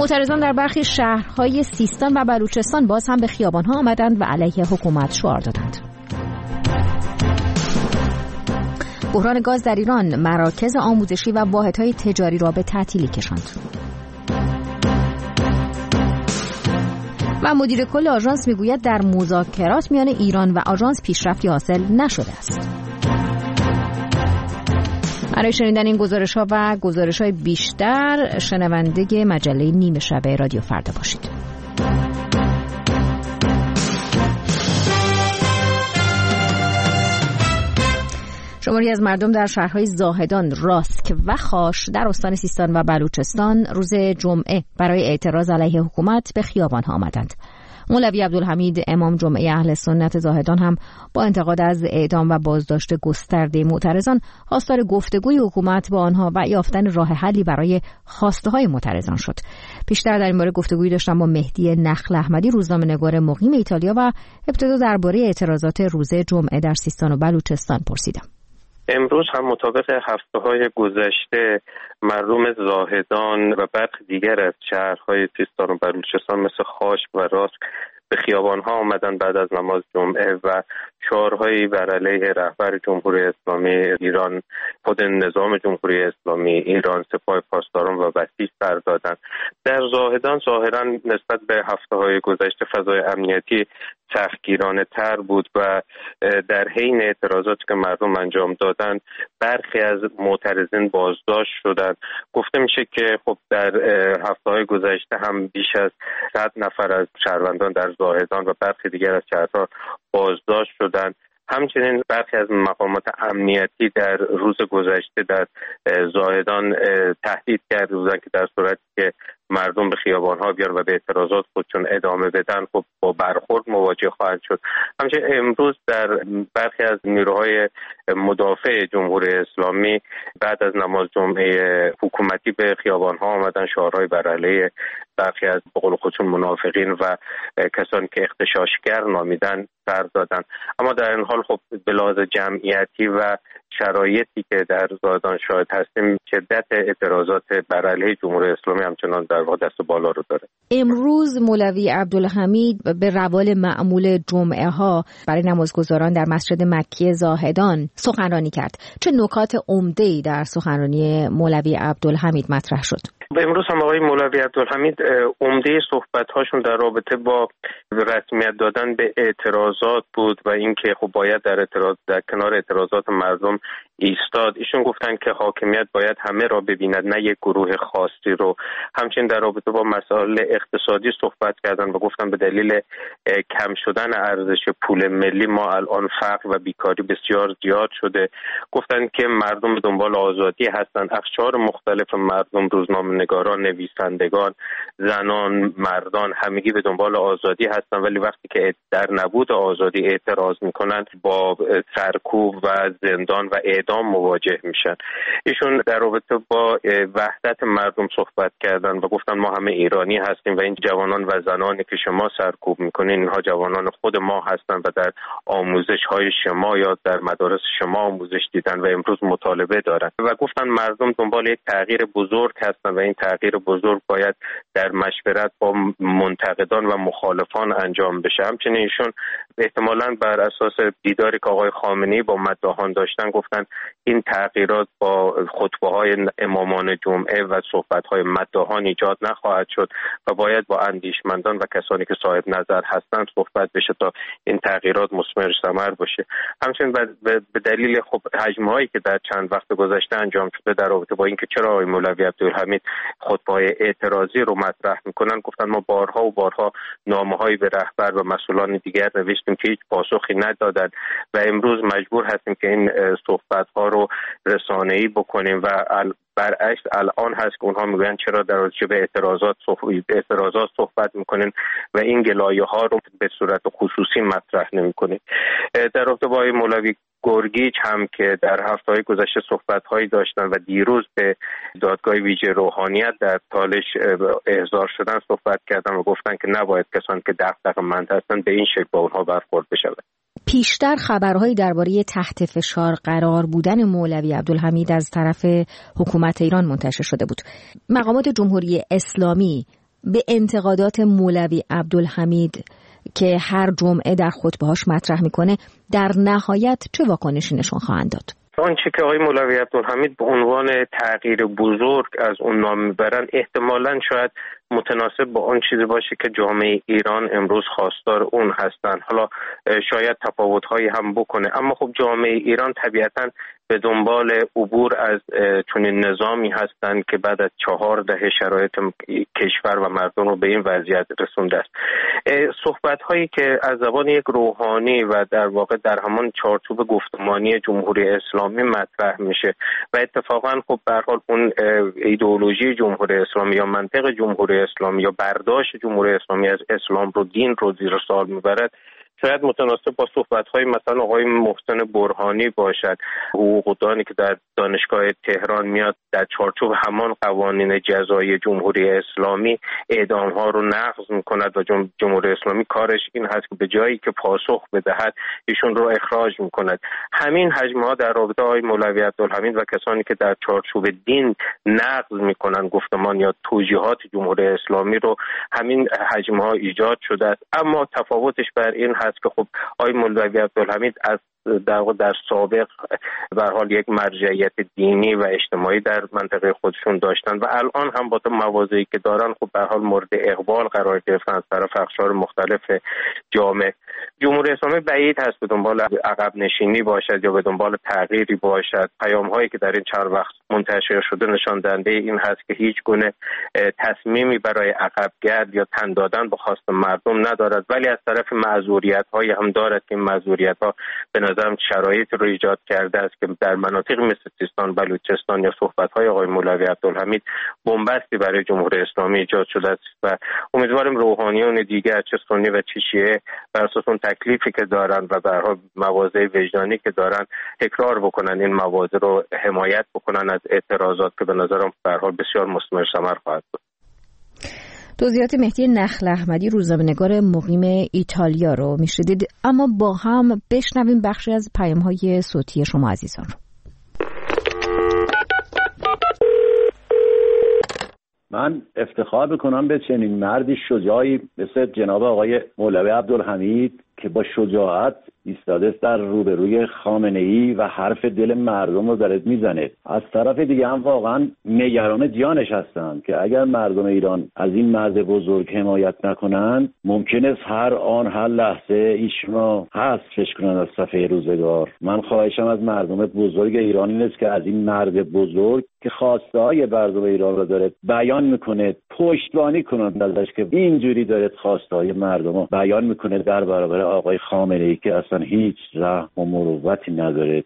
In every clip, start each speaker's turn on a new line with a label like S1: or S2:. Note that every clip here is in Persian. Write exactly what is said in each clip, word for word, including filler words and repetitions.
S1: معترضان در برخی شهرهای سیستان و بلوچستان باز هم به خیابان‌ها آمدند و علیه حکومت شعار دادند. بحران گاز در ایران مراکز آموزشی و واحدهای تجاری را به تعطیلی کشاند. و مدیر کل آژانس میگوید در مذاکرات میان ایران و آژانس پیشرفتی حاصل نشده است. برای شنیدن این گزارش‌ها و گزارش‌های بیشتر شنونده مجله نیمه شب رادیو فردا باشید. شماری از مردم در شهرهای زاهدان، راسک و خاش در استان سیستان و بلوچستان روز جمعه برای اعتراض علیه حکومت به خیابان‌ها آمدند. مولوی عبدالحمید امام جمعه اهل سنت زاهدان هم با انتقاد از اعدام و بازداشت گسترده معترضان خواستار گفتگوی حکومت با آنها و یافتن راه حلی برای خواسته‌های معترضان شد. پیشتر در این باره گفتگویی داشتم با مهدی نخل احمدی، روزنامه‌نگار مقیم ایتالیا، و ابتدا درباره اعتراضات روز جمعه در سیستان و بلوچستان پرسیدم.
S2: امروز هم مطابق هفته‌های گذشته مردم زاهدان و برخی دیگر از شهرهای سیستان و بلوچستان مثل خاش و راسک به خیابان‌ها آمدن بعد از نماز جمعه و شعارهایی بر علیه رهبر جمهوری اسلامی ایران، خود نظام جمهوری اسلامی ایران، سپاه پاسداران و بسیج سر دادند. در زاهدان ظاهراً نسبت به هفته‌های گذشته فضای امنیتی سختگیرانه تر بود و در حین اعتراضاتی که مردم انجام دادند برخی از معترضین بازداشت شدند. گفته میشه که خب در هفته‌های گذشته هم بیش از صد نفر از شهروندان در زاهدان و برخی دیگر از شهرها بازداشت شدند. همچنین برخی از مقامات امنیتی در روز گذشته در زاهدان تهدید کرده بودند که در صورتی که مردم به خیابان‌ها بیان و به اعتراضات خودشون ادامه بدن خب با برخورد مواجه خواهند شد. همچنین امروز در برخی از نیروهای مدافع جمهوری اسلامی بعد از نماز جمعه حکومتی به خیابان‌ها آمدن، شعارهای بر علیه برخی از به قول خودشون منافقین و کسانی که اغتشاشگر نامیدن سر دادن. اما در این حال خب به لحاظ جمعیتی و شرایطی که در زاهدان شاهد هستیم شدت اعتراضات بر علیه جمهوری اسلامی همچنان در واقع دست بالا رو داره.
S1: امروز مولوی عبدالحمید به روال معمول جمعه ها برای نمازگزاران در مسجد مکی زاهدان سخنرانی کرد. چه نکات عمده‌ای در سخنرانی مولوی عبدالحمید مطرح شد؟
S2: امروز هم آقای مولوی عبدالحمید عمده صحبت‌هاشون در رابطه با رسمیت دادن به اعتراضات بود و اینکه خب باید در اعتراض در کنار اعتراضات مردم ایستاد. ایشون گفتن که حاکمیت باید همه را ببیند نه یک گروه خاصی رو. همچنین در رابطه با مسائل اقتصادی صحبت کردن و گفتن به دلیل کم شدن ارزش پول ملی ما الان فقر و بیکاری بسیار زیاد شده. گفتن که مردم به دنبال آزادی هستند. اقشار مختلف مردم، روزنامه‌نگاران، نویسندگان، زنان، مردان، همگی به دنبال آزادی هستن، ولی وقتی که در نبود آزادی اعتراض میکنن با سرکوب و زندان و اعدام مواجه میشن. ایشون در رابطه با وحدت مردم صحبت کردن و گفتن ما همه ایرانی هستیم و این جوانان و زنانی که شما سرکوب میکنین اینها جوانان خود ما هستن و در آموزش های شما یا در مدارس شما آموزش دیدن و امروز مطالبه دارن و گفتن مردم دنبال یک تغییر بزرگ هستن و این تغییر بزرگ باید در مشورت با منتقدان و مخالفان انجام بشه. همچنین ایشون احتمالاً بر اساس دیداری که آقای خامنه‌ای با مداحان داشتن گفتن این تغییرات با خطبه‌های امامان جمعه و صحبت‌های مداحان ایجاد نخواهد شد و باید با اندیشمندان و کسانی که صاحب نظر هستند صحبت بشه تا این تغییرات مثمر ثمر باشه. همچنین به دلیل خب حجم‌هایی که در چند وقت گذشته انجام شده در رابطه با اینکه چرا آقای مولوی عبدالحمید خطبه‌های اعتراضی رو مطرح می‌کنن، گفتن ما بارها و بارها نامه‌هایی به رهبر و مسئولان دیگر نوشتیم که هیچ پاسخی ندادن و امروز مجبور هستیم که این صحبت‌ها رو رسانه‌ای بکنیم و برعکس الان هست که اونها میگن چرا در رابطه به اعتراضات صحبت اعتراضات صحبت میکنین و این گلایه‌ها رو به صورت خصوصی مطرح نمی‌کنین. در رابطه با مولوی گرگیج هم که در هفته‌های گذشته صحبت‌هایی داشتن و دیروز به دادگاه ویژه روحانیت در تالش احضار شدن صحبت کردن و گفتن که نباید کسانی که دغدغه‌مند هستند به این شکل با اونها برخورد بشه.
S1: پیشتر خبرهایی درباره تحت فشار قرار بودن مولوی عبدالحمید از طرف حکومت ایران منتشر شده بود. مقامات جمهوری اسلامی به انتقادات مولوی عبدالحمید که هر جمعه در خطبه‌هاش مطرح میکنه در نهایت چه واکنشی نشون خواهند داد؟
S2: آنچه که آقای مولوی عبدالحمید به عنوان تغییر بزرگ از اون نام میبرن احتمالاً شاید متناسب با آن چیزی باشه که جامعه ایران امروز خواستار اون هستن. حالا شاید تفاوت‌هایی هم بکنه، اما خب جامعه ایران طبیعتاً به دنبال عبور از چنین نظامی هستند که بعد از چهار دهه شرایط کشور و مردم رو به این وضعیت رسونده است. صحبت‌هایی که از زبان یک روحانی و در واقع در همان چارچوب گفتمانی جمهوری اسلامی مطرح میشه و اتفاقاً خب به هر حال اون ایدئولوژی جمهوری اسلامی یا منطق جمهوری اسلامی یا برداشت جمهوری اسلامی از اسلام رو، دین رو زیر سوال میبرد، شاید متناسب با صحبت‌های مثلا آقای محسن برهانی باشد، حقوقدانی که در دانشگاه تهران میاد در چارچوب همان قوانین جزایی جمهوری اسلامی اعدام‌ها رو نقض می‌کند و جمهوری اسلامی کارش این هست که به جایی که پاسخ بدهد ایشون رو اخراج می‌کند. همین حجم‌ها در رابطه آقای مولوی عبدالحمید و کسانی که در چارچوب دین نقض می‌کنند گفتمان یا توجیهات جمهوری اسلامی رو، همین حجم‌ها ایجاد شده است. اما تفاوتش بر این هست که خب آقای مولوی عبدالحمید از در در سابق به هر حال یک مرجعیت دینی و اجتماعی در منطقه خودشون داشتن و الان هم با مواضعی که دارن خب به هر حال مورد اقبال قرار گرفتن از طرف اقشار مختلف جامعه. جمهوری اسلامی بعید هست به دنبال عقب نشینی باشد یا به دنبال تغییری باشد. پیام‌هایی که در این چند وقت منتشر شده نشان دهنده این هست که هیچ گونه تصمیمی برای عقبگرد یا تن دادن به خواست مردم ندارد، ولی از طرف معذوریت‌هایی هم دارد که این معذوریت‌ها به نظرم شرایط رو ایجاد کرده است که در مناطق مثل سیستان، بلوچستان یا صحبت‌های آقای مولوی عبدالحمید بنبستی برای جمهوری اسلامی ایجاد شده است و امیدواریم روحانیون دیگر چه سنی و چه شیعه بر اساس اون تکلیفی که دارن و به هر حال مواضع وجدانی که دارن تکرار بکنن، این مواضع رو حمایت بکنن از اعتراضات که به نظرم به هر حال بسیار مثمر ثمر خواهد بود.
S1: توضیحات مهدی نخل احمدی، روزنامه‌نگار مقیم ایتالیا رو میشنیدید، اما با هم بشنویم بخشی از پیام‌های صوتی شما عزیزان رو.
S3: من افتخار میکنم به چنین مردی شجاعی مثل جناب آقای مولوی عبدالحمید که با شجاعت ایستاده در روبروی خامنه‌ای و حرف دل مردم رو داره میزنه. از طرف دیگه هم واقعا نگران جانش هستند که اگر مردم ایران از این مرد بزرگ حمایت نکنن ممکنه است هر آن هر لحظه ایشون رو حذفش کنن از صفحه روزگار. من خواهشم از مردم بزرگ ایران این است که از این مرد بزرگ که خواسته های مردم ایران رو داره بیان میکنه پشتیبانی کنند ازش که اینجوری داره خواسته های مردم رو بیان میکنه در برابر آقای خامنه‌ای که اصلا هیچ رحم و مروتی نداره.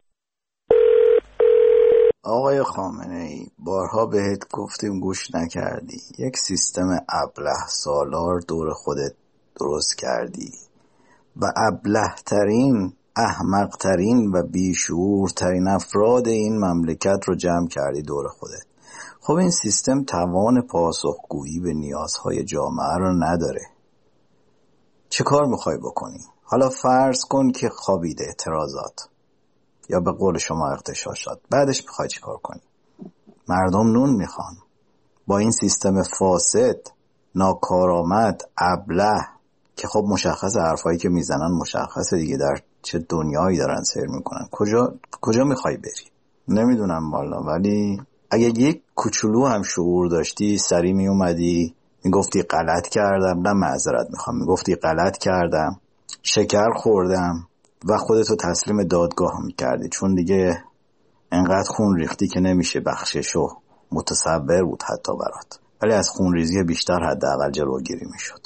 S4: آقای خامنه‌ای، بارها بهت گفتیم گوش نکردی. یک سیستم ابله سالار دور خودت درست کردی و ابله ترین، احمق ترین و بیشعور ترین افراد این مملکت رو جمع کردی دور خودت. خب این سیستم توان پاسخگویی به نیازهای جامعه رو نداره. چه کار میخوای بکنی؟ حالا فرض کن که خوابید اعتراضات یا به قول شما اغتشاش شد، بعدش میخوای چی کار کنی؟ مردم نون میخوان. با این سیستم فاسد، ناکارآمد، ابله که خب مشخص حرفایی که میزنن مشخصه دیگه در چه دنیایی دارن سیر میکنن. کجا کجا میخوای بری؟ نمیدونم والا، ولی اگه یک کوچولو هم شعور داشتی سری میومدی میگفتی غلط کردم، نه معذرت میخوام، میگفتی غلط کردم، شکر خوردم و خودتو تسلیم دادگاه میکردی، چون دیگه انقدر خون ریختی که نمیشه بخششو متصور بود حتی برات، ولی از خون ریزی بیشتر حداقل جلوگیری میشد.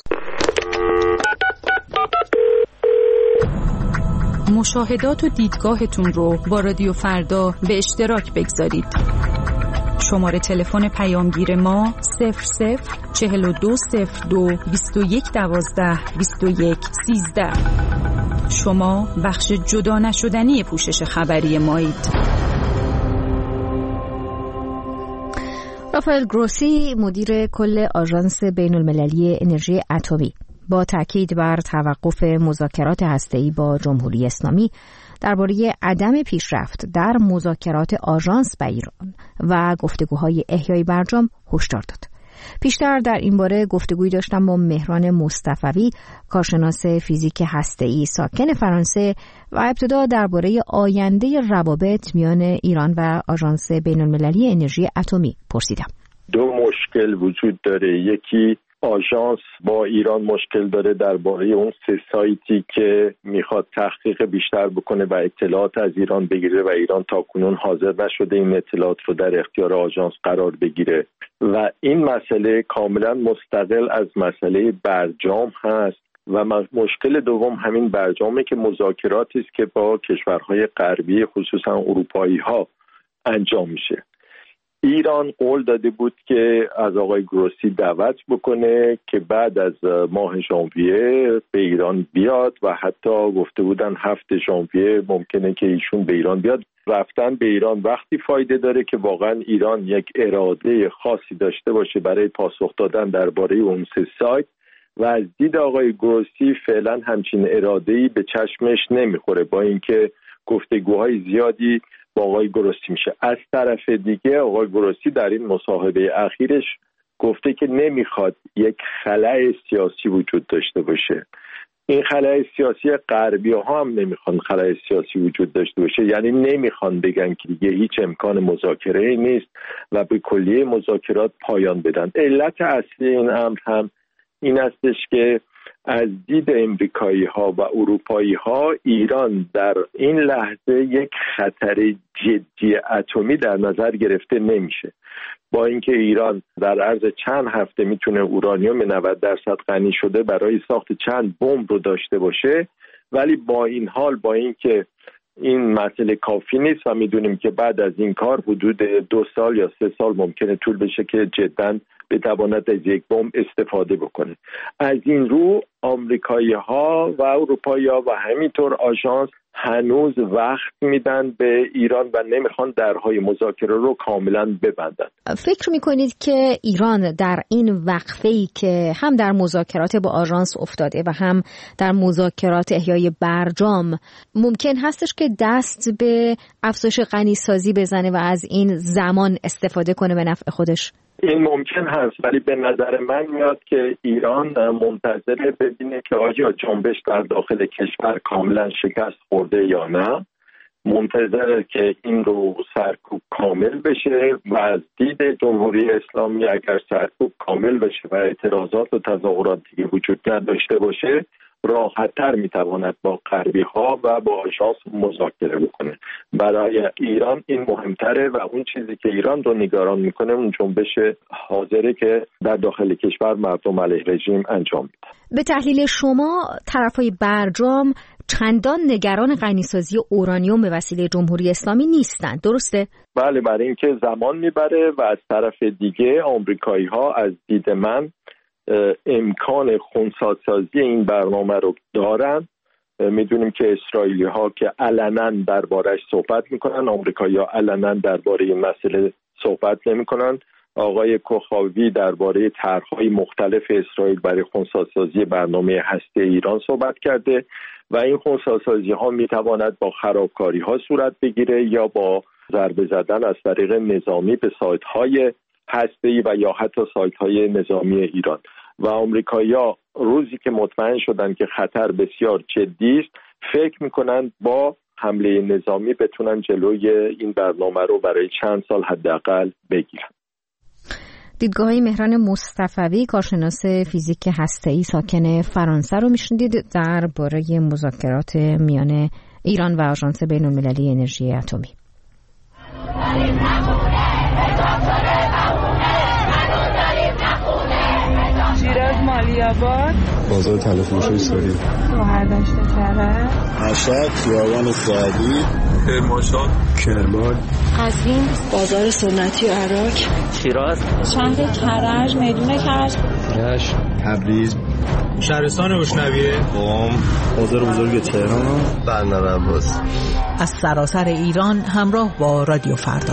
S5: مشاهدات و دیدگاهتون رو با رادیو فردا به اشتراک بگذارید. شماره تلفن پیامگیر ما صفر صفر چهل و دو صفر دو بیست و یک دوازده بیست و یک سیزده. شما بخش جدا نشدنی پوشش خبری مایید.
S1: رافائل گروسی، مدیر کل آژانس بین المللی انرژی اتمی، با تاکید بر توقف مذاکرات هسته‌ای با جمهوری اسلامی درباره عدم پیشرفت در مذاکرات آژانس با ایران و گفتگوهای احیای برجام هشدار داد. پیشتر در این باره گفتگویی داشتم با مهران مصطفوی، کارشناس فیزیک هسته‌ای ساکن فرانسه، و ابتدا درباره آینده روابط میان ایران و آژانس بین‌المللی انرژی اتمی پرسیدم.
S6: دو مشکل وجود داره. یکی آژانس با ایران مشکل داره درباره اون سه سایتی که میخواد تحقیق بیشتر بکنه و اطلاعات از ایران بگیره و ایران تاکنون حاضر نشده این اطلاعات رو در اختیار آژانس قرار بگیره و این مسئله کاملا مستقل از مسئله برجام هست. و مشکل دوم همین برجامه که مذاکراتی است که با کشورهای غربی خصوصا اروپایی ها انجام میشه. ایران قول داده بود که از آقای گروسی دعوت بکنه که بعد از ماه ژانویه به ایران بیاد و حتی گفته بودن هفت ژانویه ممکنه که ایشون به ایران بیاد. رفتن به ایران وقتی فایده داره که واقعا ایران یک اراده خاصی داشته باشه برای پاسخ دادن درباره اون سه سایت و از دید آقای گروسی فعلا همچین اراده‌ای به چشمش نمیخوره، با اینکه گفتگوهای زیادی با آقای گروسی میشه. از طرف دیگه آقای گروسی در این مصاحبه اخیرش گفته که نمیخواد یک خلأ سیاسی وجود داشته باشه. این خلأ سیاسی غربی ها هم نمیخوان خلأ سیاسی وجود داشته باشه، یعنی نمیخوان بگن که دیگه هیچ امکان مذاکره نیست و به کلیه مذاکرات پایان بدن. علت اصلی این امر هم این هستش که از دید امریکایی ها و اروپایی ها ایران در این لحظه یک خطر جدی اتمی در نظر گرفته نمیشه، با اینکه ایران در عرض چند هفته میتونه اورانیوم نود درصد غنی شده برای ساخت چند بمب رو داشته باشه، ولی با این حال با اینکه این مسئله کافی نیست و میدونیم که بعد از این کار حدود دو سال یا سه سال ممکنه طول بشه که جداً بتواند از یک بمب استفاده بکنه. از این رو آمریکایی ها و اروپایی ها و همینطور آژانس هنوز وقت میدن به ایران و نمیخوان درهای مذاکره رو کاملا ببندن.
S1: فکر میکنید که ایران در این وقفه‌ای که هم در مذاکرات با آژانس افتاده و هم در مذاکرات احیای برجام ممکن هستش که دست به افزایش غنیسازی بزنه و از این زمان استفاده کنه به نفع خودش؟
S6: این ممکن هست، ولی به نظر من میاد که ایران منتظر ببینه که آیا جنبش در داخل کشور کاملا شکست خورده یا نه، منتظر که این رو سرکوب کامل بشه و از دید جمهوری اسلامی اگر سرکوب کامل بشه و اعتراضات و تظاهرات دیگه وجود نداشته باشه راحت‌تر میتواند با غربی ها و با آژانس مذاکره بکنه. برای ایران این مهمتره و اون چیزی که ایران رو نگران میکنه اون جنبش حاضره که در داخل کشور مردم علیه رژیم انجام میده.
S1: به تحلیل شما طرفای برجام چندان نگران غنیسازی اورانیوم به وسیله جمهوری اسلامی نیستند، درسته؟
S6: بله، برای اینکه زمان میبره و از طرف دیگه آمریکایی ها از دید من امکان خنثی‌سازی این برنامه رو دارن. میدونیم که اسرائیلی ها که علنا دربارش صحبت میکنن، آمریکایی ها علنا درباره این مسئله صحبت نمیکنن. آقای کوخاوی درباره طرح‌های مختلف اسرائیل برای خنثی‌سازی برنامه هسته ایران صحبت کرده و این خنثی‌سازی ها میتواند با خرابکاری ها صورت بگیره یا با ضربه زدن از طریق نظامی به سایت های هسته‌ای و یا حتی سایت های نظامی ایران. و آمریکایی‌ها روزی که مطمئن شدن که خطر بسیار جدی است فکر میکنن با حمله نظامی بتونن جلوی این برنامه رو برای چند سال حداقل بگیرن.
S1: دیدگاه‌های مهران مصطفوی، کارشناس فیزیک هسته‌ای ساکن فرانسه رو میشنیدید درباره مذاکرات میان ایران و آژانس بین‌المللی انرژی اتمی.
S7: شیراز مالی‌آباد،
S8: بازار تلفروشی سوری،
S7: شهردشت کرج،
S8: مشهد، خیابان سعدی، کرمانشاه، کرمان،
S7: قزوین، بازار سنتی و عراق،
S9: شیراز،
S7: شهر کرج، میدون کرج،
S8: رشت، تبریز،
S10: شهرستان روشنویه،
S8: قم، بازار بزرگ تهران، بندر عباس.
S5: از سراسر ایران همراه با رادیو فردا.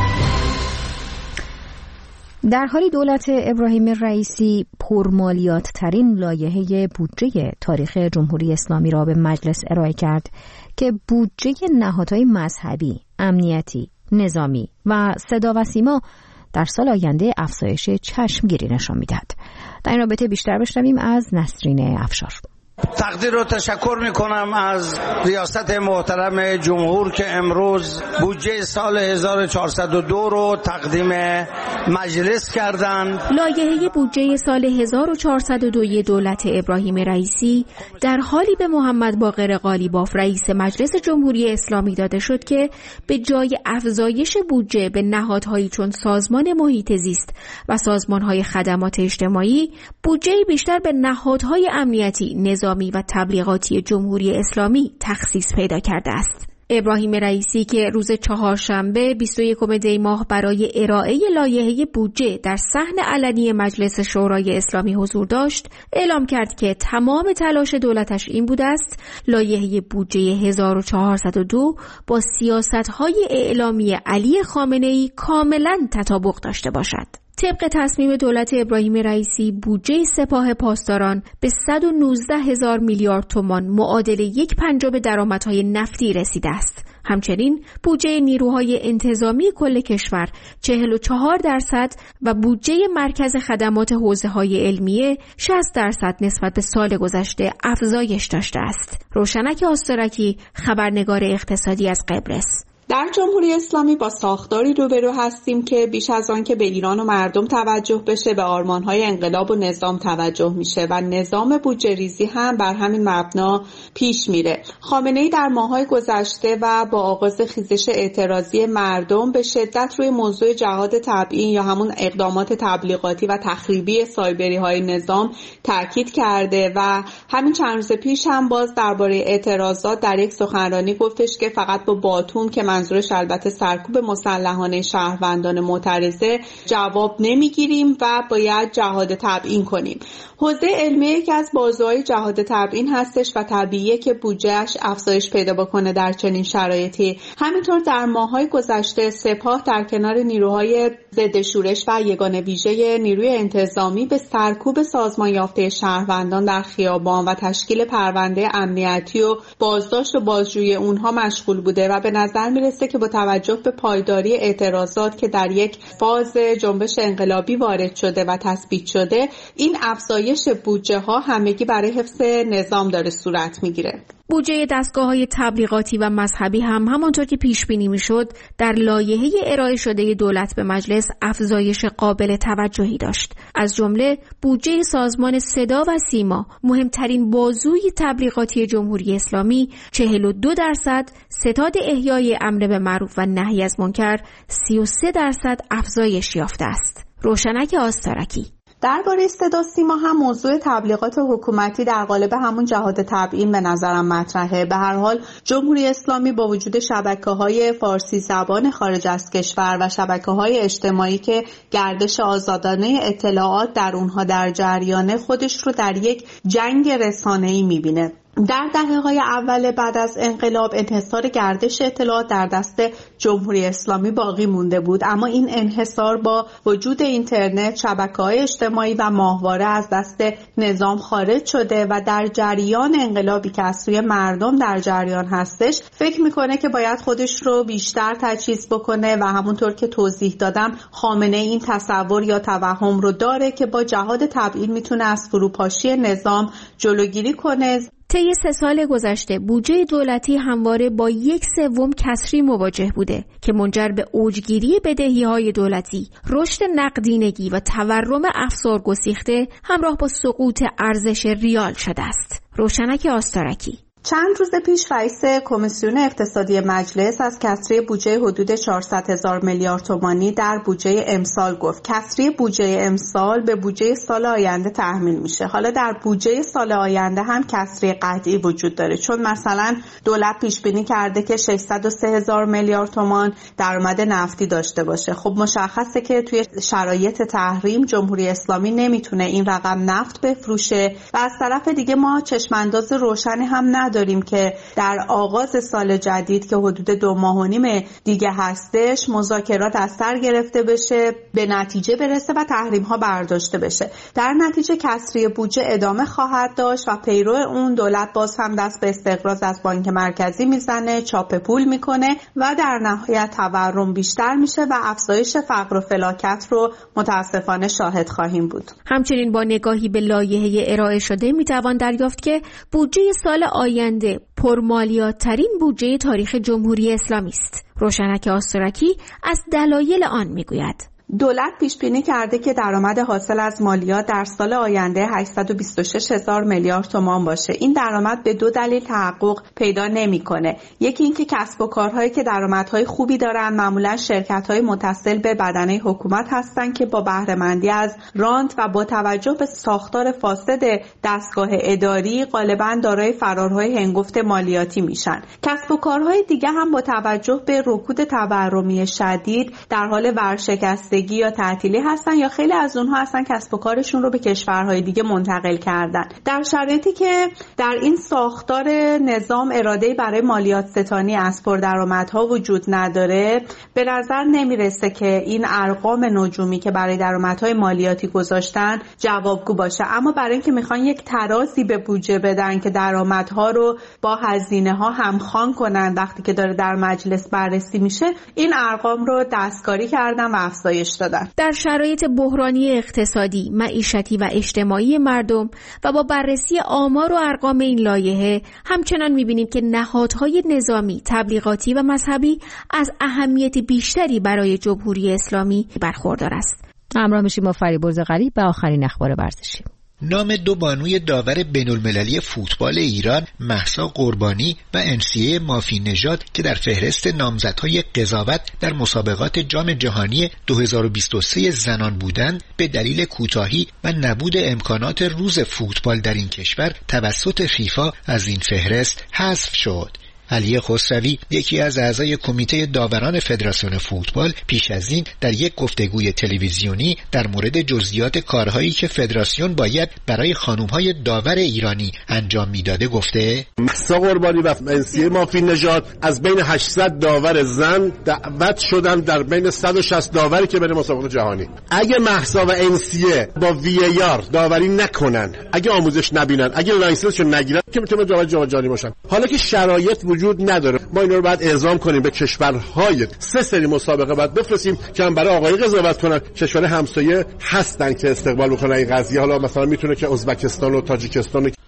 S1: در حالی دولت ابراهیم رئیسی پرمالیات ترین لایحه بودجه تاریخ جمهوری اسلامی را به مجلس ارائه کرد که بودجه نهادهای مذهبی، امنیتی، نظامی و صدا و سیما در سال آینده افزایش چشمگیری نشان می‌دهد. در این رابطه بیشتر بشنویم از نسرین افشار.
S9: تقدیر و تشکر میکنم از ریاست محترم جمهور که امروز بودجه سال هزار و چهارصد و دو رو تقدیم مجلس کردند.
S11: لایحه بودجه سال هزار و چهارصد و دو دولت ابراهیم رئیسی در حالی به محمد باقر قالیباف رئیس مجلس جمهوری اسلامی داده شد که به جای افزایش بودجه به نهادهایی چون سازمان محیط زیست و سازمانهای خدمات اجتماعی، بودجه بیشتر به نهادهای امنیتی، نظامی و تبلیغاتی جمهوری اسلامی تخصیص پیدا کرده است. ابراهیم رئیسی که روز چهارشنبه بیست و یکم دی ماه برای ارائه لایحه بودجه در صحن علنی مجلس شورای اسلامی حضور داشت، اعلام کرد که تمام تلاش دولتش این بوده است لایحه بودجه هزار و چهارصد و دو با سیاست‌های اعلامی علی خامنه‌ای کاملاً تطابق داشته باشد. طبق تصمیم دولت ابراهیم رئیسی، بودجه سپاه پاسداران به صد و نوزده هزار میلیارد تومان معادل یک پنجم درآمدهای نفتی رسیده است. همچنین بودجه نیروهای انتظامی کل کشور چهل و چهار درصد و بودجه مرکز خدمات حوزه‌های علمیه شصت درصد نسبت به سال گذشته افزایش داشته است. روشنک آسترکی، خبرنگار اقتصادی از قبرس.
S12: در جمهوری اسلامی با ساختاری روبرو هستیم که بیش از آن که به ایران و مردم توجه بشه، به آرمان‌های انقلاب و نظام توجه میشه و نظام بودجه ریزی هم بر همین مبنا پیش میره. خامنه‌ای در ماه‌های گذشته و با آغاز خیزش اعتراضی مردم به شدت روی موضوع جهاد تبیین یا همون اقدامات تبلیغاتی و تخریبی سایبری‌های نظام تاکید کرده و همین چند روز پیش هم باز درباره اعتراضات در یک سخنرانی گفتش که فقط با باتون، که منظورش البته سرکوب مسلحانه شهروندان معترضه، جواب نمیگیریم و باید جهاد تبیین کنیم. حوزه علمیه یکی از بازوهای جهاد تبیین هستش و طبیعیه که بودجهش افزایش پیدا بکنه در چنین شرایطی. همینطور در ماه‌های گذشته سپاه در کنار نیروهای ضد شورش و یگان ویژه نیروی انتظامی به سرکوب سازمان یافته شهروندان در خیابان و تشکیل پرونده امنیتی و بازداشت و بازجویی اونها مشغول بوده و به نظر میرسه که با توجه به پایداری اعتراضات که در یک فاز جنبش انقلابی وارد شده و تثبیت شده، این افزایش بودجه ها همگی برای حفظ نظام داره صورت میگیره.
S11: بودجه دستگاه‌های تبلیغاتی و مذهبی هم همانطور که پیش بینی میشد در لایحه ارائه شده دولت به مجلس افزایش قابل توجهی داشت. از جمله بودجه سازمان صدا و سیما، مهمترین بازوی تبلیغاتی جمهوری اسلامی، چهل و دو درصد، ستاد احیای امر به معروف و نهی از منکر سی و سه درصد افزایش یافته است. روشنک آسترکی.
S12: درباره صدا سیما هم موضوع تبلیغات حکومتی در قالب همون جهاد تبیین به نظرم مطرحه. به هر حال جمهوری اسلامی با وجود شبکه‌های فارسی زبان خارج از کشور و شبکه‌های اجتماعی که گردش آزادانه اطلاعات در اونها در جریانه، خودش رو در یک جنگ رسانه‌ای می‌بینه. در دهه‌های اول بعد از انقلاب انحصار گردش اطلاعات در دست جمهوری اسلامی باقی مونده بود، اما این انحصار با وجود اینترنت، شبکه‌های اجتماعی و ماهواره از دست نظام خارج شده و در جریان انقلابی که از سوی مردم در جریان هستش، فکر میکنه که باید خودش رو بیشتر تجهیز بکنه و همونطور که توضیح دادم، خامنه این تصور یا توهم رو داره که با جهاد تبیین میتونه از فروپاشی نظام جلوگیری کنه.
S11: طی سه سال گذشته بودجه دولتی همواره با یک سوم کسری مواجه بوده که منجر به اوجگیری بدهی‌های دولتی، رشد نقدینگی و تورم افزار گسیخته همراه با سقوط ارزش ریال شده است. روشنک آسترکی.
S12: چند روز پیش رئیس کمیسیون اقتصادی مجلس از کسری بودجه حدود چهارصد هزار میلیارد تومانی در بودجه امسال گفت. کسری بودجه امسال به بودجه سال آینده تحمیل میشه. حالا در بودجه سال آینده هم کسری قطعی وجود داره، چون مثلا دولت پیش بینی کرده که ششصد و سه هزار میلیارد تومان درآمد نفتی داشته باشه. خب مشخصه که توی شرایط تحریم جمهوری اسلامی نمیتونه این رقم نفت بفروشه و از طرف دیگه ما چشم انداز روشنی هم نداریم داریم که در آغاز سال جدید که حدود دو ماه و نیم دیگه هستش مذاکرات از سر گرفته بشه، به نتیجه برسه و تحریم ها برداشته بشه. در نتیجه کسری بودجه ادامه خواهد داشت و پیرو اون دولت باز هم دست به استقراض از بانک مرکزی میزنه، چاپ پول میکنه و در نهایت تورم بیشتر میشه و افزایش فقر و فلاکت رو متاسفانه شاهد خواهیم بود.
S11: همچنین با نگاهی به لایحه ارائه شده میتوان دریافت که بودجه سال آینده پرمالیات‌ترین بودجه تاریخ جمهوری اسلامی است. روشنک آسترکی از دلایل آن میگوید:
S12: دولت پیش بینی کرده که درآمد حاصل از مالیات در سال آینده هشتصد و بیست و شش هزار میلیارد تومان باشه. این درآمد به دو دلیل تحقق پیدا نمیکنه. یکی اینکه کسب و کارهایی که درآمدهای خوبی دارن معمولا شرکت‌های متصل به بدنه حکومت هستن که با بهره مندی از رانت و با توجه به ساختار فاسد دستگاه اداری غالباً دارای فرارهای هنگفت مالیاتی میشن. کسب و کارهای دیگه هم با توجه به رکود تورمی شدید در حال ورشکستگی یا تعطیلی هستن یا خیلی از اونها هستن کسب و کارشون رو به کشورهای دیگه منتقل کردن. در شرایطی که در این ساختار نظام اراده‌ای برای مالیات ستانی از پردرآمدها وجود نداره، به نظر نمیرسه که این ارقام نجومی که برای درآمدهای مالیاتی گذاشتن جوابگو باشه. اما برای اینکه میخوان یک ترازی به بودجه بدن که درآمدها رو با هزینه‌ها همخوان کنن وقتی که داره در مجلس بررسی میشه، این ارقام رو دستکاری کردن و افزایش دادن.
S11: در شرایط بحرانی اقتصادی، معیشتی و اجتماعی مردم و با بررسی آمار و ارقام این لایحه همچنان می‌بینیم که نهادهای نظامی، تبلیغاتی و مذهبی از اهمیت بیشتری برای جمهوری اسلامی برخوردار است.
S1: همراه میشیم با فریبرز غریب به آخرین اخبار ورزشی.
S13: نام دو بانوی داور بین‌المللی فوتبال ایران، مهسا قربانی و انسیه مافی نژاد که در فهرست نامزدهای قضاوت در مسابقات جام جهانی دو هزار و بیست و سه زنان بودند، به دلیل کوتاهی و نبود امکانات روز فوتبال در این کشور توسط فیفا از این فهرست حذف شد. علی خسروی، یکی از اعضای کمیته داوران فدراسیون فوتبال، پیش از این در یک گفتگوی تلویزیونی در مورد جزئیات کارهایی که فدراسیون باید برای خانم‌های داور ایرانی انجام میداده گفته:
S14: مهسا قربانی و انسیه مافی نژاد از بین هشتصد داور زن دعوت شدن در بین صد و شصت داوری که بره مسابقات جهانی. اگه مهسا و انسیه با وی ای آر داوری نکنن، اگه آموزش نبینن، اگه لایسنسشون نگیرن، که میتونه داور جهانی باشن. حالا که شرایط وجود نداره، ما اینا رو باید اعزام کنیم به کشورهای سه سری مسابقه بعد بفرستیم که هم برای آقای قضاوت کنن. کشور همسایه هستن که استقبال بکنن این قضیه. حالا مثلا میتونه که ازبکستان و تاجیکستان و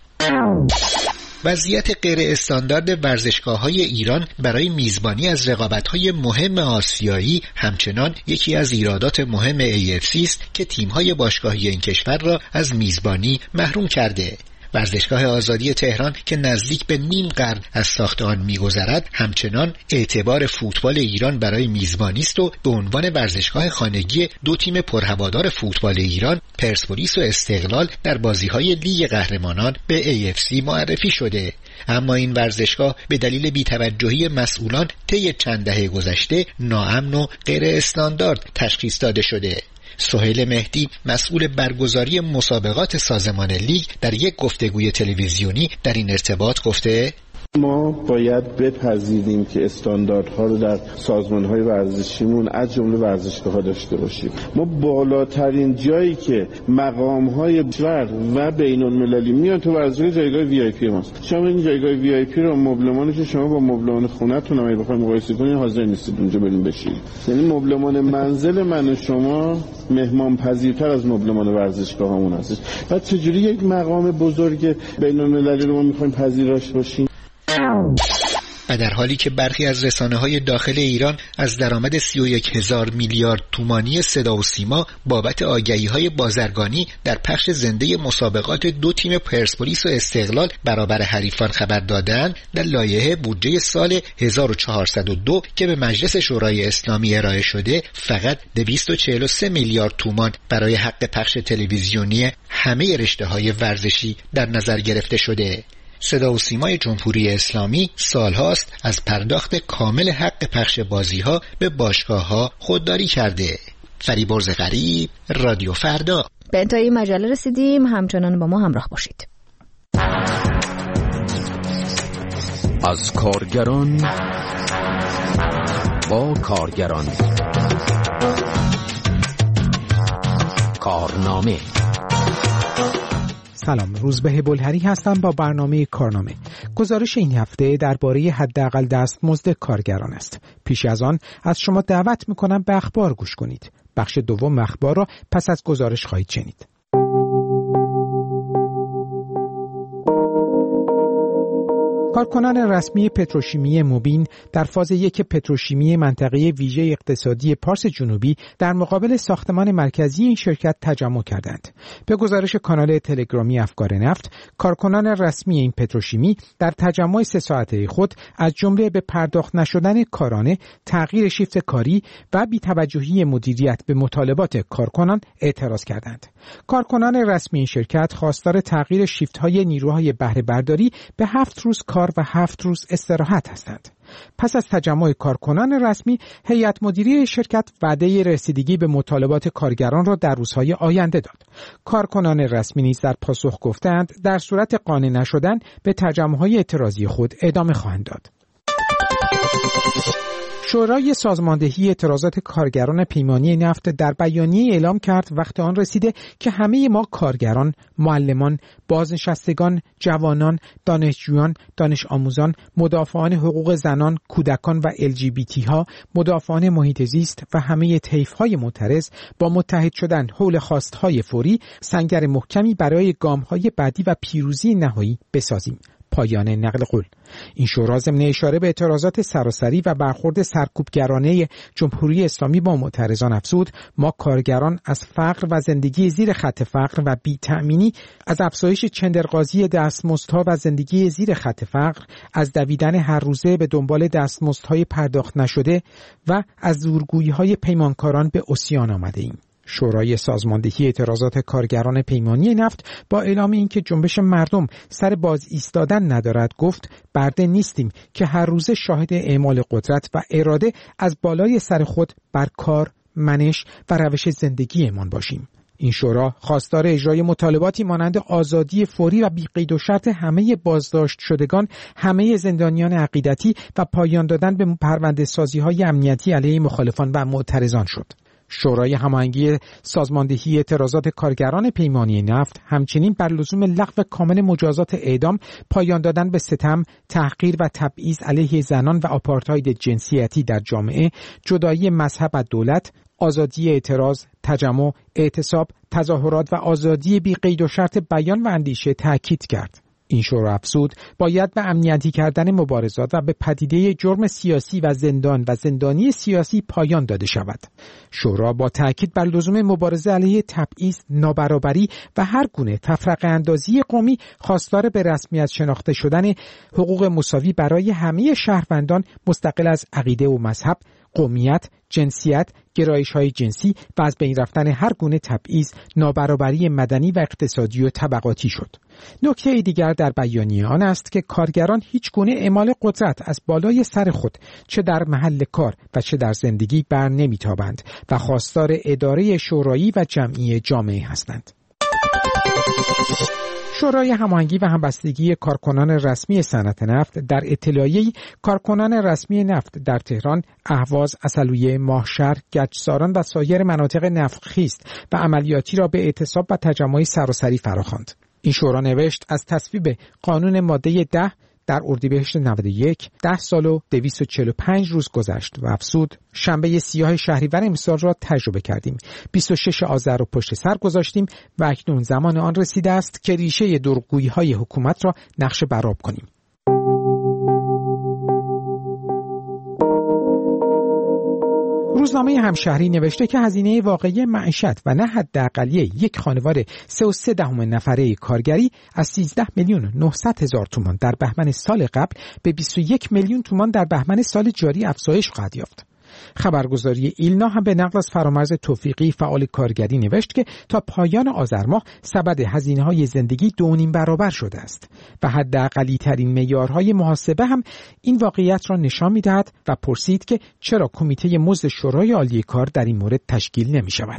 S13: وضعیت غیر استاندارد ورزشگاه‌های ایران برای میزبانی از رقابت‌های مهم آسیایی همچنان یکی از ایرادات مهم ای اف سی است که تیم‌های باشگاهی این کشور را از میزبانی محروم کرده. ورزشگاه آزادی تهران که نزدیک به نیم قرن از ساخت آن می‌گذرد همچنان اعتبار فوتبال ایران برای میزبانی است و به عنوان ورزشگاه خانگی دو تیم پرهوادار فوتبال ایران، پرسپولیس و استقلال، در بازی‌های لیگ قهرمانان به ای اف سی معرفی شده. اما این ورزشگاه به دلیل بی‌توجهی مسئولان طی چند دهه گذشته ناامن و غیر استاندارد تشخیص داده شده. سهیل مهدی، مسئول برگزاری مسابقات سازمان لیگ، در یک گفتگوی تلویزیونی در این ارتباط گفته:
S15: ما باید بپذیریم که استانداردها رو در سازمان‌های ورزشیمون از جمله ورزشگاه‌ها داشته باشیم. ما بالاترین جایی که مقام‌های کشور و بین‌المللی میان تو ورزشگاه جایگاه وی آی پی ماست. شما این جایگاه وی آی پی رو مبلمانش شما با مبلمان خونه‌تون هم بخواید مقایسه کنید حاضر نیستید اونجا بریم بشید. یعنی مبلمان منزل من و شما مهمان پذیرتر از مبلمان ورزشگاه‌هامون هستش. بعد چجوری یک مقام بزرگ بین‌المللی رو ما می‌خوایم پذیرش باشیم؟
S13: و در حالی که برخی از رسانه‌های داخل ایران از درآمد سی و یک هزار میلیارد تومانی صدا و سیما بابت آگهی‌های بازرگانی در پخش زنده مسابقات دو تیم پرسپولیس و استقلال برابر حریفان خبر دادند، در لایحه بودجه سال هزار و چهارصد و دو که به مجلس شورای اسلامی ارائه شده فقط دویست و چهل و سه میلیارد تومان برای حق پخش تلویزیونی همه رشته‌های ورزشی در نظر گرفته شده. صدا و سیمای جمهوری اسلامی سالهاست از پرداخت کامل حق پخش بازی‌ها به باشگاه‌ها خودداری کرده. فریبرز غریب، رادیو فردا.
S1: به انتهای مجله رسیدیم، همچنان با ما همراه باشید.
S16: از کارگران با کارگران. کارنامه.
S17: سلام، روزبه بلهری هستم با برنامه کارنامه. گزارش این هفته درباره حداقل دستمزد کارگران است. پیش از آن از شما دعوت می‌کنم به اخبار گوش کنید. بخش دوم اخبار را پس از گزارش خواهید شنید. کارکنان رسمی پتروشیمی موبین در فاز یک پتروشیمی منطقه ویژه اقتصادی پارس جنوبی در مقابل ساختمان مرکزی این شرکت تجمع کردند. به گزارش کانال تلگرامی افکار نفت، کارکنان رسمی این پتروشیمی در تجمع سه ساعته خود از جمله به پرداخت نشدن کارانه، تغییر شیفت کاری و بی‌توجهی مدیریت به مطالبات کارکنان اعتراض کردند. کارکنان رسمی این شرکت خواستار تغییر شیفت‌های نیروهای بهره برداری به هفت روز کار و هفت روز استراحت هستند. پس از تجمع کارکنان رسمی، هیئت مدیره شرکت وعده رسیدگی به مطالبات کارگران را در روزهای آینده داد. کارکنان رسمی نیز در پاسخ گفتند در صورت قانع نشدن به تجمع‌های اعتراضی خود ادامه خواهند داد. شورای سازماندهی اعتراضات کارگران پیمانی نفت در بیانیه اعلام کرد وقت آن رسیده که همه ما کارگران، معلمان، بازنشستگان، جوانان، دانشجویان، دانش آموزان، مدافعان حقوق زنان، کودکان و ال جی بی تی ها، مدافعان محیط زیست و همه طیف‌های معترض با متحد شدن حول خواست‌های فوری سنگر محکمی برای گام‌های بعدی و پیروزی نهایی بسازیم. پایان نقل قول. این شورا ضمن اشاره به اعتراضات سراسری و برخورد سرکوبگرانه جمهوری اسلامی با معترضان افزود: ما کارگران از فقر و زندگی زیر خط فقر و بی‌تأمینی، از افزایش چندرغازی دستمزدها و زندگی زیر خط فقر، از دویدن هر روزه به دنبال دستمزدهای پرداخت نشده و از زورگویی‌های پیمانکاران به عصیان آمده ایم. شورای سازماندهی اعتراضات کارگران پیمانی نفت با اعلام اینکه جنبش مردم سر باز ایستادن ندارد گفت: برده نیستیم که هر روز شاهد اعمال قدرت و اراده از بالای سر خود بر کار، منش و روش زندگیمان باشیم. این شورا خواستار اجرای مطالباتی مانند آزادی فوری و بی‌قید و شرط همه بازداشت شدگان، همه زندانیان عقیدتی و پایان دادن به پرونده سازی‌های امنیتی علیه مخالفان و معترضان شد. شورای هماهنگی سازماندهی اعتراضات کارگران پیمانی نفت همچنین بر لزوم لغو کامل مجازات اعدام، پایان دادن به ستم، تحقیر و تبعیض علیه زنان و آپارتاید جنسیتی در جامعه، جدایی مذهب از دولت، آزادی اعتراض، تجمع، اعتصاب، تظاهرات و آزادی بی قید و شرط بیان و اندیشه تأکید کرد. این شورا افزود باید به امنیتی کردن مبارزات و به پدیده جرم سیاسی و زندان و زندانی سیاسی پایان داده شود. شورا با تأکید بر لزوم مبارزه علیه تبعیض، نابرابری و هر گونه تفرقه اندازی قومی خواستار به رسمیت شناخته شدن حقوق مساوی برای همه شهروندان مستقل از عقیده و مذهب، قومیت، جنسیت، گرایش‌های جنسی و از بین رفتن هر گونه تبعیض، نابرابری مدنی و اقتصادی و طبقاتی شد. نکته دیگر در بیانیه آن است که کارگران هیچ گونه اعمال قدرت از بالای سر خود چه در محل کار و چه در زندگی بر نمیتابند و خواستار اداره شورایی و جمعی جامعه هستند. شورای هماهنگی و همبستگی کارکنان رسمی صنعت نفت در اطلاعیه‌ای کارکنان رسمی نفت در تهران، اهواز، عسلویه، ماهشهر، گچساران و سایر مناطق نفتخیز و عملیاتی را به اعتصاب و تجمع سراسری فراخواند. این شورا نوشت از تصویب قانون ماده ده در اردیبهشت نود و یک ده سال و دویست و چهل و پنج روز گذشت و افزود: شنبه سیاه شهریور امسال را تجربه کردیم. بیست و شش آذر را پشت سر گذاشتیم و اکنون زمان آن رسیده است که ریشه دروغگویی‌های حکومت را نقش برآب کنیم. روزنامه همشهری نوشته که هزینه واقعی معیشت و نه حداقلیه یک خانواده سه و سه دهم نفره کارگری از سیزده میلیون و نهصد هزار تومان در بهمن سال قبل به بیست و یک میلیون تومان در بهمن سال جاری افزایش خواهد یافت. خبرگزاری ایلنا هم به نقل از فرامرز توفیقی فعال کارگری نوشت که تا پایان آذر ماه سبد هزینه‌های زندگی دو و نیم برابر شده است و حداقلی ترین معیارهای محاسبه هم این واقعیت را نشان می‌دهد و پرسید که چرا کمیته مزد شورای عالی کار در این مورد تشکیل نمی‌شود.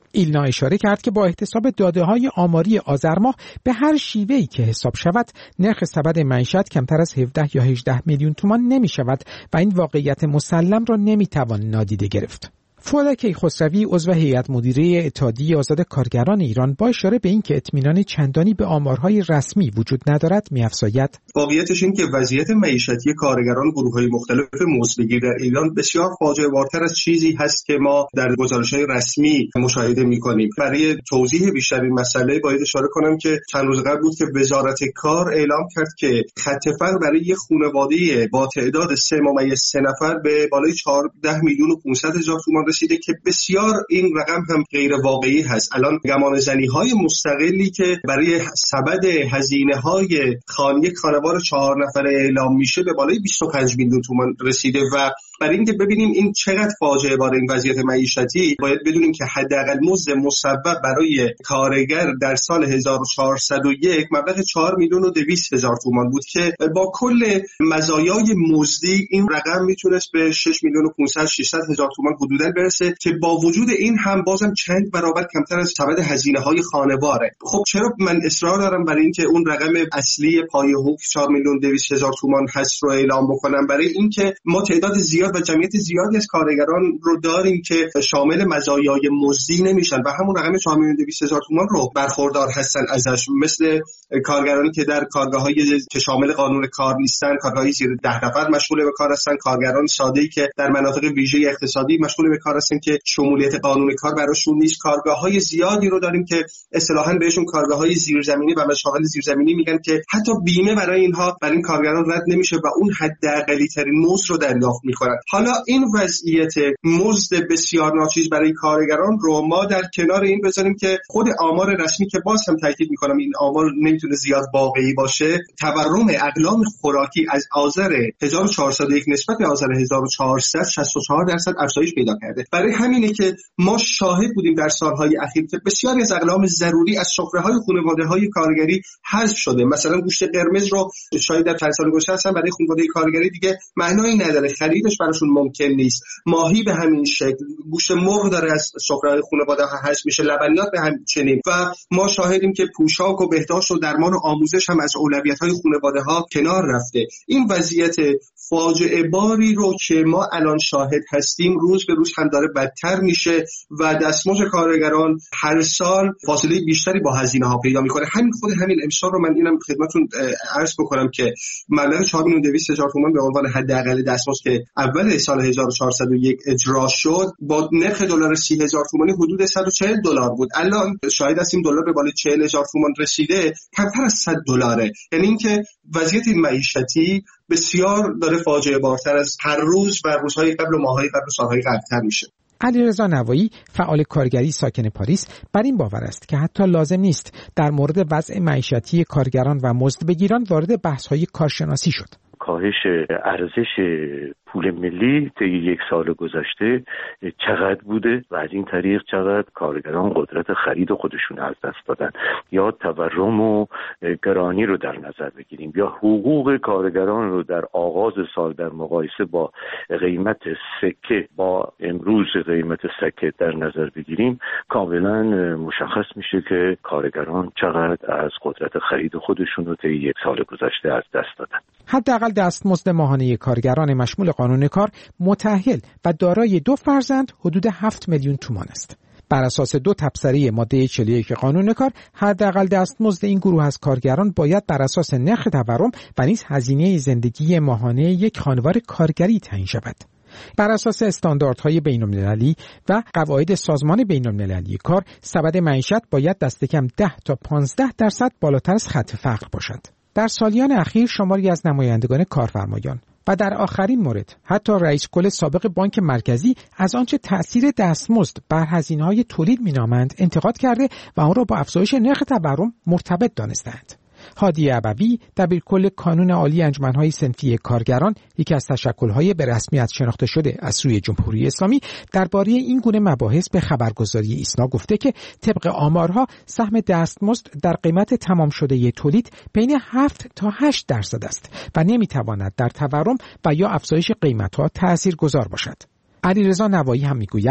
S17: ایلنا اشاره کرد که با احتساب داده‌های آماری آذر ماه به هر شیوهی که حساب شود نرخ سبد معیشت کمتر از هفده یا هجده میلیون تومان نمی شود و این واقعیت مسلم را نمی توان نادیده گرفت. فولاد کیخسروی عضو هیئت مدیره اتحادیه آزاد کارگران ایران با اشاره به اینکه اطمینان چندانی به آمارهای رسمی وجود ندارد می‌افزاید:
S18: واقعیتش این که وضعیت معیشتی کارگران گروه‌های مختلف مزدگیر در ایران بسیار فاجعه‌بارتر از چیزی هست که ما در گزارش‌های رسمی مشاهده می‌کنیم. برای توضیح بیشتر این مسئله باید اشاره کنم که چند روز قبل بود که وزارت کار اعلام کرد که خط فقر برای یک خانواده با تعداد سه ممیز سه نفر به بالای چهارده میلیون و پانصد هزار تومان رسیده که بسیار این رقم هم غیر واقعی هست. الان گمان زنی های مستقلی که برای سبد هزینه های خانه یک خانواده چهار نفره اعلام میشه به بالای بیست و پنج میلیون تومان رسیده و برای اینکه ببینیم این چقدر فاجعه بار این وضعیت معیشتی باید بدونیم که حداقل مزد مسبب برای کارگر در سال هزار و چهارصد و یک مبلغ چهار میلیون و دویست هزار تومان بود که با کل مزایای مزدی این رقم میتونست به شش میلیون و پانصد ششصد هزار تومان حدوداً برسه که با وجود این هم بازم چند برابر کمتر از سبد هزینه های خانواره. خب چرا من اصرار دارم برای اینکه اون رقم اصلی پای حقوق چهار میلیون و دویست هزار تومان هست رو اعلام بکنم؟ برای اینکه ما تعداد زیاد و جمعیت زیادی از کارگران رو داریم که شامل مزایای مزدی نمیشن و همون رقم چهار میلیون و دویست هزار تومان رو برخوردار هستن ازش، مثل کارگرانی که در کارگاه‌های که شامل قانون کار نیستن، کارگاهی زیر ده نفر مشغول به کار هستن، کارگران ساده‌ای که در مناطق ویژه اقتصادی مشغول به کار هستن که شمولیت قانون کار براشون نیست. کارگاه‌های زیادی رو داریم که اصطلاحاً بهشون کارگاه‌های زیرزمینی و مشاغل زیرزمینی میگن که حتی بیمه برای اینها برای این کارگران رد نمیشه و اون حداقلی ترین مزد رو دریافت می‌کنن. حالا این وضعیت مزد بسیار ناچیز برای کارگران رو ما در کنار این بذاریم که خود آمار رسمی که باز هم تاکید می‌کنم این آمار نمیتونه زیاد واقعی باشه، تورم اقلام خوراکی از آذر هزار و چهارصد و یک نسبت به آذر هزار و چهارصد شصت و چهار درصد افزایش پیدا کرده. برای همینه که ما شاهد بودیم در سالهای اخیر که بسیاری از اقلام ضروری از سفره‌های خانواده‌های کارگری حذف شده. مثلا گوشت قرمز رو شاید در چند سال گذشته اصلا برای خانواده کارگری دیگه معنایی نداره، خریدش براشون ممکن نیست. ماهی به همین شکل، گوشت مرغ داره از سفره‌های خانواده‌ها حذف میشه، لبنیات به همچنین و ما شاهدیم که پوشاک و بهداشت و درمان و آموزش هم از اولویت‌های خانواده‌ها کنار رفته. این وضعیت فاجعه باری رو که ما الان شاهد هستیم روز به روز هم داره بدتر میشه و دستمزد کارگران هر سال فاصله بیشتری با هزینه‌ها پیدا میکنه. همین خود همین امسال رو من اینم خدمتتون عرض بکنم که مبلغ چهار میلیون و دویست هزار تومان به عنوان حداقل دستمزد که اول سال هزار و چهارصد و یک اجرا شد با نرخ دلار سی هزار تومانی حدود صد و چهل دلار بود. الان شاهد هستیم دلار به بالای چهل هزار تومان رسیده، کمتر از صد دلاره. یعنی اینکه وضعیت معیشتی بسیار داره فاجعه بارتر از هر روز و روزهای قبل و ماههای قبل و سالهای قبل‌تر میشه.
S17: علیرضا نوایی فعال کارگری ساکن پاریس بر این باور است که حتی لازم نیست در مورد وضع معیشتی کارگران و مزدبگیران وارد بحث‌های کارشناسی شد.
S19: کاهش ارزش پول ملی طی یک سال گذشته چقدر بوده و از این طریق چقدر کارگران قدرت خرید خودشون از دست دادن، یا تورم و گرانی رو در نظر بگیریم یا حقوق کارگران رو در آغاز سال در مقایسه با قیمت سکه با امروز قیمت سکه در نظر بگیریم، کاملا مشخص میشه که کارگران چقدر از قدرت خرید خودشون رو طی یک سال گذشته از دست دادن.
S17: حداقل دستمزد ماهانه کارگران مشمول قانون کار متأهل و دارای دو فرزند حدود هفت میلیون تومان است. بر اساس دو تبصره ماده چهل و یک قانون کار، حداقل دستمزد این گروه از کارگران باید بر اساس نرخ تورم و نیز هزینه زندگی ماهانه یک خانوار کارگری تعیین شود. بر اساس استانداردهای بین‌المللی و قواعد سازمان بین‌المللی کار، سبد معیشت باید دست کم ده تا پانزده درصد بالاتر از خط فقر باشد. در سالیان اخیر شماری از نمایندگان کارفرمایان و در آخرین مورد حتی رئیس کل سابق بانک مرکزی از آنچه تأثیر دستمزد بر هزینه‌های تولید می‌نامند انتقاد کرده و آن را با افزایش نرخ تورم مرتبط دانستند. هادی ابوی دبیرکل کانون عالی انجمن‌های صنفی کارگران، یکی از تشکل‌های به رسمیت شناخته شده از سوی جمهوری اسلامی، درباره این گونه مباحث به خبرگزاری ایسنا گفته که طبق آمارها سهم دستمزد در قیمت تمام شده تولید بین هفت تا هشت درصد است و نمی‌تواند در تورم و یا افزایش قیمت‌ها تأثیرگذار باشد. علیرضا نوایی هم می‌گوید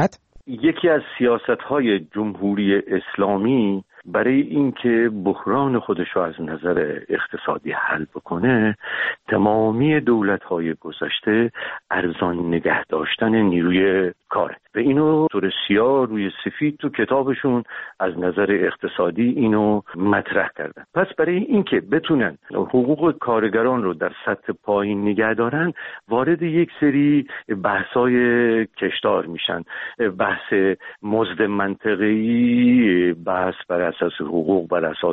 S19: یکی از سیاست‌های جمهوری اسلامی برای اینکه بحران خودش رو از نظر اقتصادی حل بکنه، تمامی دولت‌های گذشته ارزان نگه داشتن نیروی کاره و اینو طور سیاه روی سفید تو کتابشون از نظر اقتصادی اینو مطرح کردن. پس برای اینکه بتونن حقوق کارگران رو در سطح پایین نگه دارن، وارد یک سری بحث‌های کشتار میشن، بحث مزد منطقه‌ای، بحث بر اساس حقوق بر اساس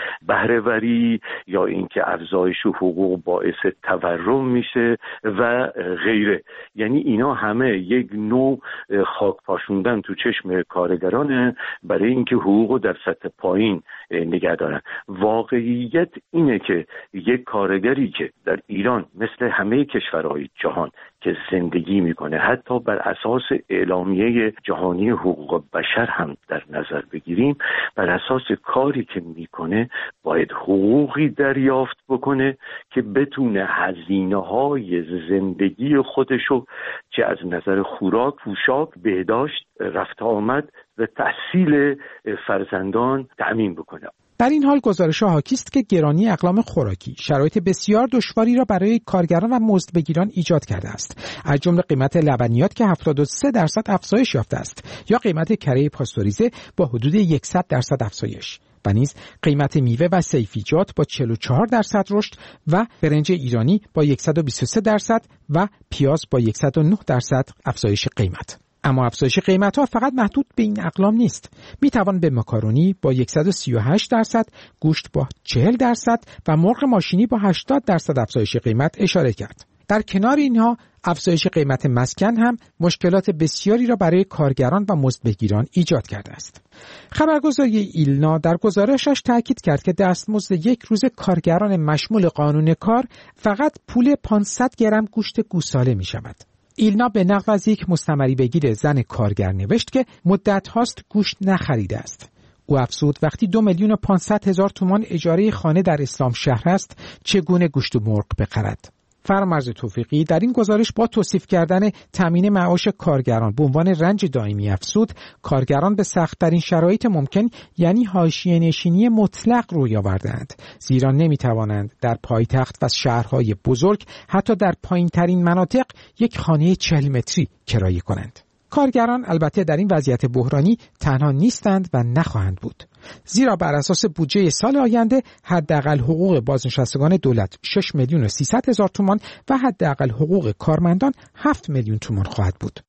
S19: بهره‌وری، یا اینکه افزایش حقوق باعث تورم میشه و غیره. یعنی اینا همه یک نوع خاک پاشوندن تو چشم کارگرانه برای اینکه حقوق در سطح پایین نگه دارن. واقعیت اینه که یک کارگری که در ایران مثل همه کشورهای جهان که زندگی میکنه، حتی بر اساس اعلامیه جهانی حقوق بشر هم در نظر بگیریم، بر اساس کاری که میکنه باید حقوقی دریافت بکنه که بتونه هزینه‌های زندگی خودشو چه از نظر خوراک، پوشاک، بهداشت، رفت آمد و تحصیل فرزندان تأمین بکنه.
S17: در این حال گزارش‌ها حاکی است که گرانی اقلام خوراکی شرایط بسیار دشواری را برای کارگران و مزدبگیران ایجاد کرده است، از جمله قیمت لبنیات که هفتاد و سه درصد افزایش یافته است یا قیمت کره پاستوریزه با حدود صد درصد افزایش، و نیز قیمت میوه و سیفیجات با چهل و چهار درصد رشد و برنج ایرانی با صد و بیست و سه درصد و پیاز با صد و نه درصد افزایش قیمت. اما افزایش قیمت‌ها فقط محدود به این اقلام نیست. می‌توان به ماکارونی با صد و سی و هشت درصد، گوشت با چهل درصد و مرغ ماشینی با هشتاد درصد افزایش قیمت اشاره کرد. در کنار اینها افزایش قیمت مسکن هم مشکلات بسیاری را برای کارگران و مزدبگیران ایجاد کرده است. خبرگزاری ایلنا در گزارشش تاکید کرد که دستمزد یک روز کارگران مشمول قانون کار فقط پول پانصد گرم گوشت گوساله می‌شود. ایلنا به نقل از یک مستمری بگیر زن کارگر نوشت که مدت هاست گوشت نخریده است. او افزود وقتی دو میلیون و پانصد هزار تومان اجاره خانه در اسلام شهر است، چگونه گوشت و مرغ بخرد؟ فرامرز توفیقی در این گزارش با توصیف کردن تامین معاش کارگران به عنوان رنج دائمی افزود کارگران به سخت‌ترین شرایط ممکن یعنی حاشیه نشینی مطلق روی آوردند، زیرا نمی‌توانند در پایتخت و شهرهای بزرگ حتی در پایین‌ترین مناطق یک خانه چهل متری کرایه کنند. کارگران البته در این وضعیت بحرانی تنها نیستند و نخواهند بود، زیرا بر اساس بودجه سال آینده حداقل حقوق بازنشستگان دولت شش میلیون و سیصد هزار تومان و حداقل حقوق کارمندان هفت میلیون تومان خواهد بود.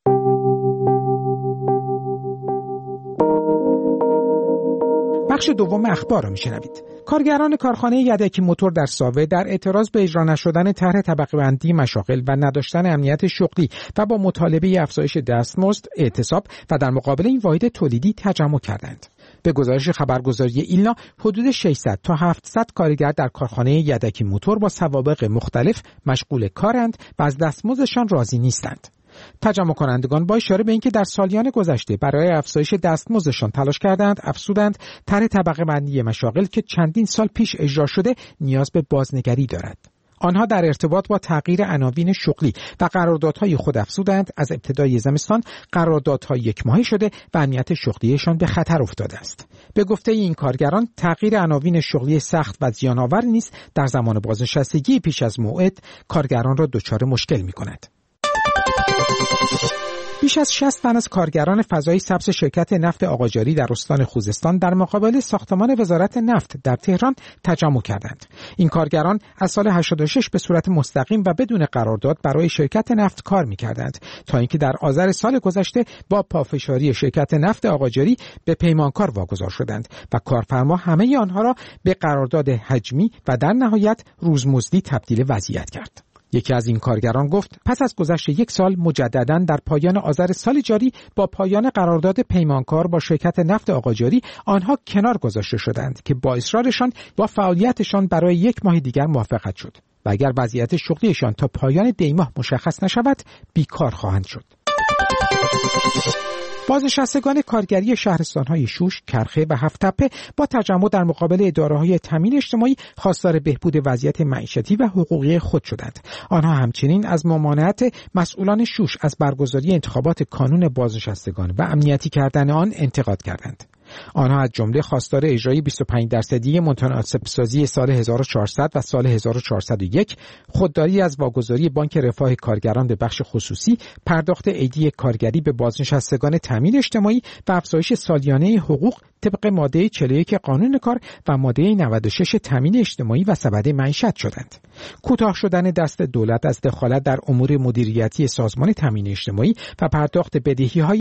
S17: بخش دوم اخبار را میشنوید. کارگران کارخانه یدکی موتور در ساوه در اعتراض به اجرا نشدن طرح طبقه بندی مشاغل و نداشتن امنیت شغلی و با مطالبه افزایش دستمزد اعتصاب و در مقابل این واحد تولیدی تجمع کردند. به گزارش خبرگزاری ایلنا حدود ششصد تا هفتصد کارگر در کارخانه یدکی موتور با سوابق مختلف مشغول کارند و از دستمزدشان راضی نیستند. تجمع کنندگان با اشاره به اینکه در سالیان گذشته برای افزایش دستمزدشان تلاش کردند، افزودند طرح طبقه بندی مشاغل که چندین سال پیش اجرا شده نیاز به بازنگری دارد. آنها در ارتباط با تغییر عناوین شغلی و قراردادهای خود افزودند از ابتدای زمستان قراردادها یک ماهه شده و امنیت شغلیشان به خطر افتاده است. به گفته این کارگران تغییر عناوین شغلی سخت و زیان‌آور نیز در زمان بازنشستگی پیش از موعد کارگران را دچار مشکل می‌کند. بیش از شصت تن از کارگران فضای سبز شرکت نفت آقاجاری در استان خوزستان در مقابل ساختمان وزارت نفت در تهران تجمع کردند. این کارگران از سال هشتاد و شش به صورت مستقیم و بدون قرارداد برای شرکت نفت کار می‌کردند تا اینکه در آذر سال گذشته با پافشاری شرکت نفت آقاجاری به پیمانکار واگذار شدند و کارفرما همه آنها را به قرارداد حجمی و در نهایت روزمزدی تبدیل وضعیت کرد. یکی از این کارگران گفت پس از گذشت یک سال مجدداً در پایان آذر سال جاری با پایان قرارداد پیمانکار با شرکت نفت آقاجاری آنها کنار گذاشته شدند که با اصرارشان با فعالیتشان برای یک ماه دیگر موافقت شد و اگر وضعیت شغلیشان تا پایان دی ماه مشخص نشود بیکار خواهند شد. بازنشستگان کارگری شهرستان‌های شوش، کرخه و هفت‌تپه با تجمع در مقابل اداره‌های تامین اجتماعی خواستار بهبود وضعیت معیشتی و حقوقی خود شدند. آنها همچنین از ممانعت مسئولان شوش از برگزاری انتخابات کانون بازنشستگان و امنیتی کردن آن انتقاد کردند. آنها از جمله خواستار اجرای بیست و پنج درصدی متناسب‌سازی سال هزار و چهارصد و سال هزار و چهارصد و یک، خودداری از واگذاری بانک رفاه کارگران به بخش خصوصی، پرداخت عیدی کارگری به بازنشستگان تامین اجتماعی و افزایش سالیانه حقوق طبق ماده چهل و یک قانون کار و ماده نود و شش تامین اجتماعی و سبد معیشت شدند. کوتاه شدن دست دولت از دخالت در امور مدیریتی سازمان تامین اجتماعی و پرداخت بدهی‌های